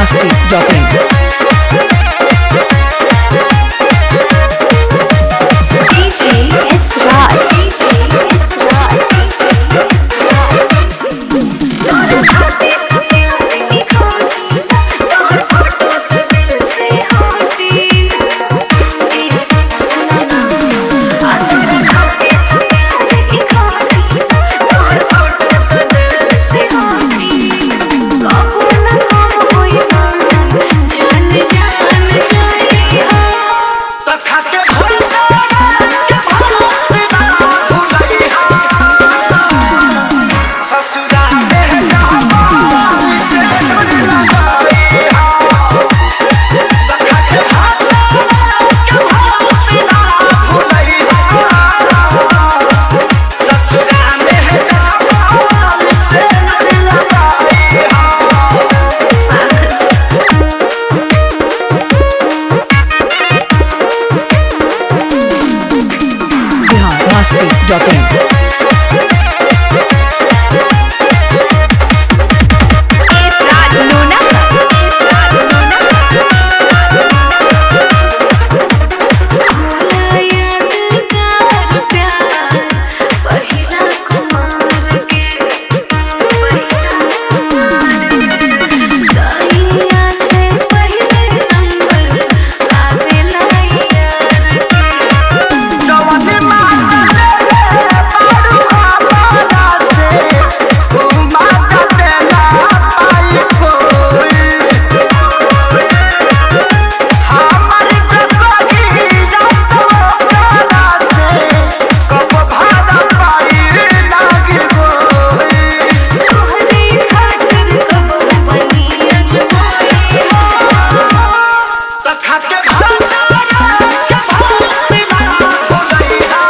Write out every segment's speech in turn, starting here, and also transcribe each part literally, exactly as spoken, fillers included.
masti dot in. D J S Raj, D J S Raj, D J S Raj. तोरा खाते प्यार की खाटी, तोहर फोटो तो दिल से हटी। ए सुना ना, आ तोरा खाते प्यार की खाटी, तोहर फोटो तो दिल से हटी। कबो ना कम होई ना, जान जान जाई हा। त खाके भरता के भरोसे ना भुलई हा। ससुरा में जावा से दूर लगाई हा। त खाके भरता के भरोसे ना भुलई हा। ससुरा में जावा से दूर लगाई हा। Bihar masti dot in. S Raj Luna, S Raj Luna. होला यादगार प्यार पहिला कुमार के, सैया से पहिले नंबर आवेला यार के। जवानी माता ले बारू हमारा से घुमा जाते ना पाई कोई। हमारी जगही जातो तारा से कब भाड़ा पाई लागी कोई। तोहरे खातिर कबो बनी अजमाई हो। त खाके भाड़ा के भरोसे ना भुलई हा।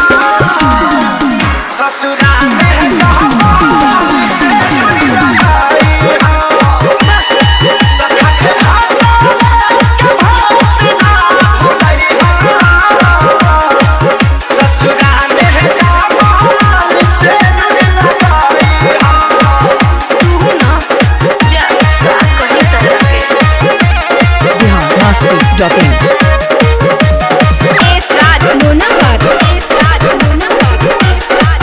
ससुरा में जावा से दूर लगाई हा। त खाके भाड़ा के भरोसे ना भुलई हा। ससुरा में जावा से दूर लगाई हा। तू ना जा का कही तरह के। Bihar masti dot in. S Raj Luna पर, S Raj Luna पर, S Raj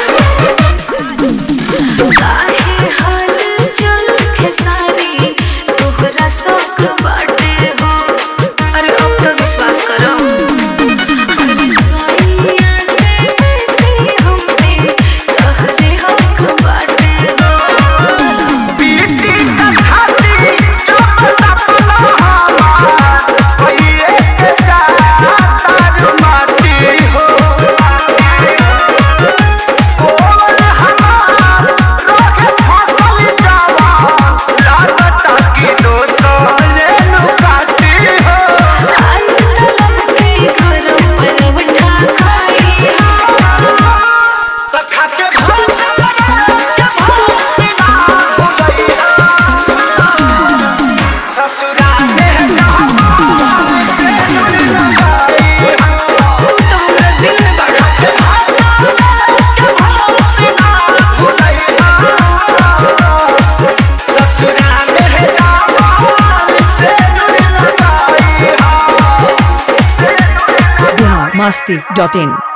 Luna पर। काहे हाल चल खेसारी, तोहरा शौक बाटे हो। अरे अब तो विश्वास करो। अरे सैया से बेसी हमरे तोहरे हक बाटे हो। पीटी त छाती जब सपना हमार भइए के जाता रू माटी हो। बोल हमार रोके फसल जावा लागता कि दोसरे नु काटी हो। आई तलब के गरम पर बैठा खाई हा। त खाके भाड़ा के भरोसे ना भुलई हा। ससुरा में जावा से दूर लगाई हा। तू तो हमरा दिल में बड़ा। के भाड़ा के भरोसे ना भुलई हा। ससुरा में जावा से दूर लगाई हा। Bihar masti dot in.